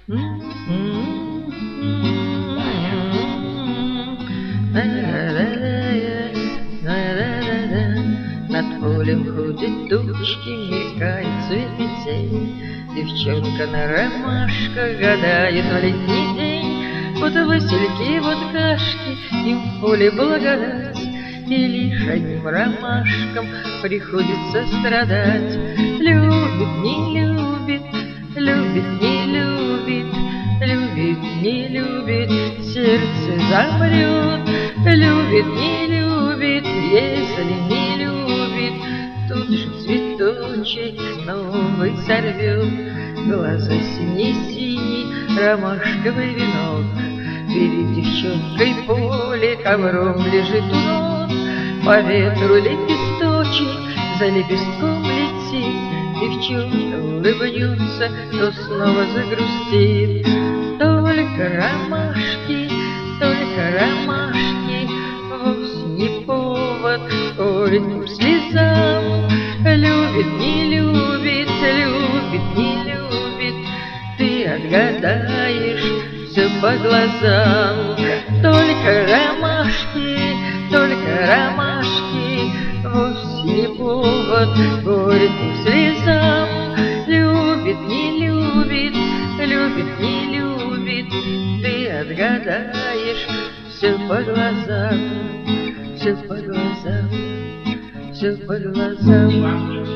Над полем ходят тучки, мелькает цвет метель. Девчонка на ромашках гадает в летний день. Вот васильки, вот кашки, им в поле благодать, и лишь одним ромашкам приходится страдать. Любит, не любит, любит, не любит, любит, не любит, сердце замрет. Любит, не любит, если не любит, тут же цветочек новый сорвет. Глаза синий-синий, ромашковый венок, перед девчонкой поле ковром лежит у ног. По ветру лепесточек за лепестком летит, девчонка улыбнется, то снова загрустит. Только ромашки, вовсе не повод к горьким слезам. Любит, не любит, любит, не любит, ты отгадаешь все по глазам. Только ромашки, вовсе не повод к горьким слезам. Любит, не любит, любит, не любит, ты отгадаешь все по глазам, все по глазам, все по глазам.